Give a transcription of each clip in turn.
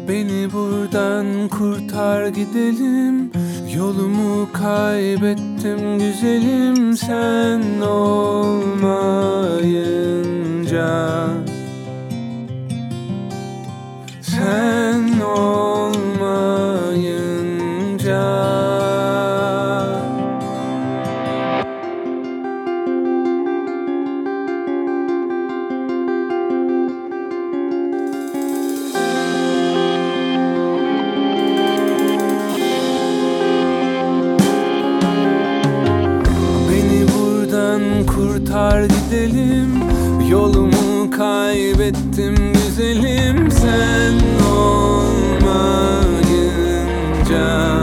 Beni buradan kurtar gidelim. Yolumu kaybettim güzelim, sen olmayınca. Sen olmayınca. Kurtar gidelim, yolumu kaybettim güzelim, sen olmayınca.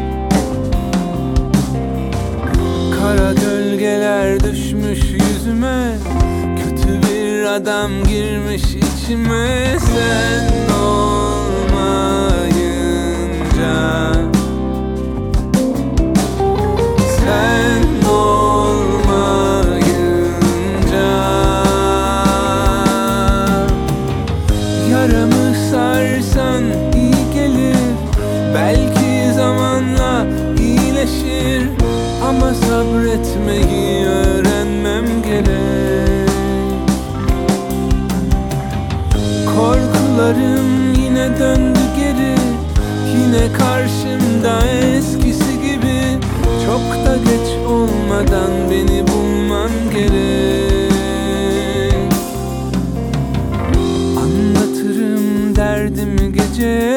Kara gölgeler düşmüş yüzüme, kötü bir adam girmiş içime, sen olmayınca. Sen yaramı sarsan iyi gelir, belki zamanla iyileşir, ama sabretmeyi öğrenmem gerek. Korkularım yine döndü geri, yine karşımda eskisi gibi. Çok da geç olmadan beni bulman gerek. Derdimi gece